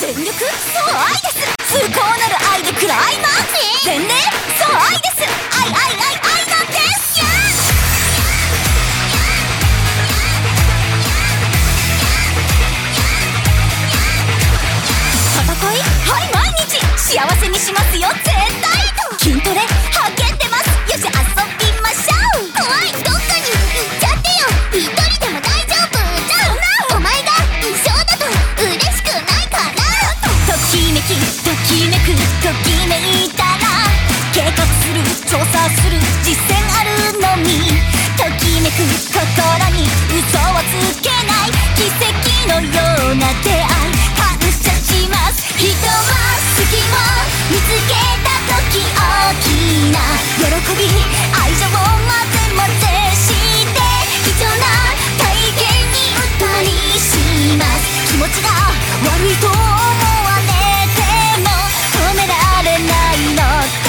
全力そう愛です。崇高なる愛でクライマックス。全霊そう愛です。愛なんです。戦いはい毎日幸せにしますよ絶対と。筋トレ励んでます。よし遊びましょう。怖いどっかに行っちゃってよ。一人でも大丈夫じゃん。お前が一緒だと嬉しくないかな。ときめきときめくときめいたら計画する調査する実践あるのみ。ときめく心に嘘をつけない奇跡のような出会い感謝します。人は好きを見つけた時大きな喜び愛情を混ぜ混ぜして貴重な体験にうっとりします。気持ちが悪いと思われても止められないのです。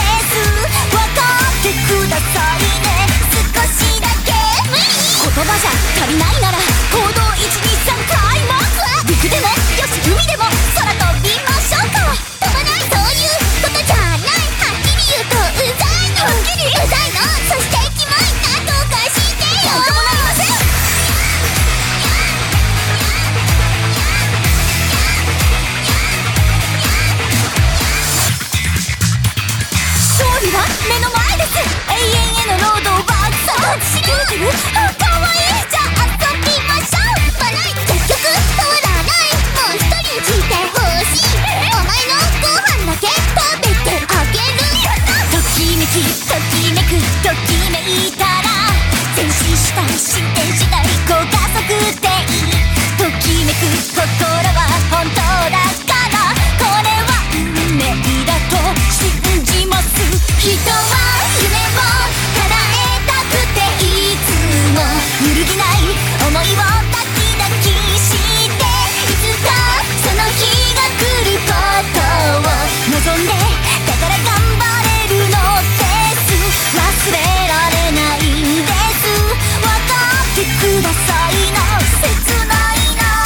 分かってくださいね少しだけ。言葉じゃ足りないなら行動123クライマックス。陸でもよし海でも空飛びましょうか。飛ばないそういうことじゃない。はっきり言うとうざいの。はっきりうざいの。そしてキモいなどうかしてよ。なんともなりません。勝利は目の前です。永遠へのロードを爆走。知ってる？かわいい。じゃあ遊びましょう。バラい結局通らない。もう一人聞いてほしい。お前のご飯だけ食べてあげる。ときめきときめくときめいたら前進したい進展したいご加速でいい。ときめく心は本当だからこれは運命だと信じます。人は夢を叶えたくていつも揺るぎない想いを抱き抱きしていつかその日が来ることを望んでだから頑張れるのです。忘れられないんです。分かってくださいな切ないな。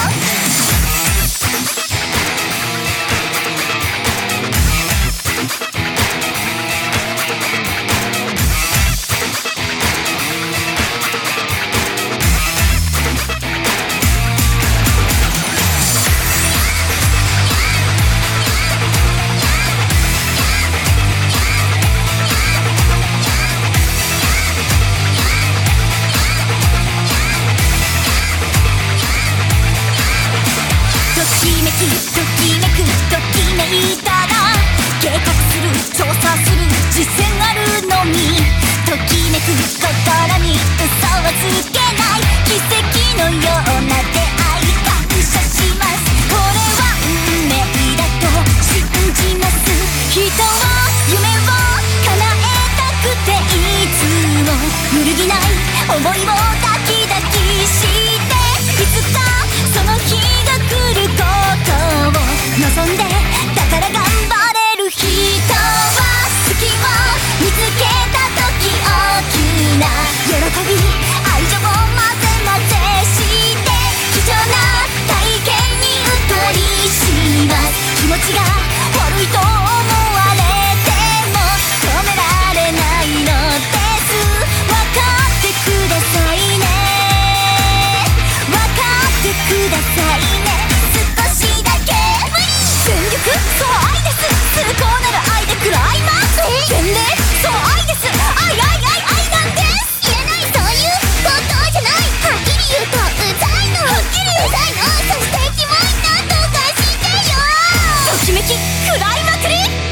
ときめくときめいたら計画する調査する実践あるのみ。ときめく心に嘘をつけない奇跡のような出会い感謝します。これは運命だと信じます。人は夢を叶えたくていつも揺るぎない想いを抱き抱きしていつかその日が来ることを望んでだから頑張れる。人は好きを見つけた時大きな喜び愛情を混ぜ混ぜして貴重な体験にうっとりします。気持ちが悪いと思われても止められないのです。分かってくださいね分かってくださいね少しだけ。全力そう愛です。崇高なる愛でクライマックス。全霊そう愛です。愛なんです。言えないそういうことじゃない。はっきり言うとうざいの。はっきりうざいの。そしてキモいなどうかしてよ。ときめきクライマックス。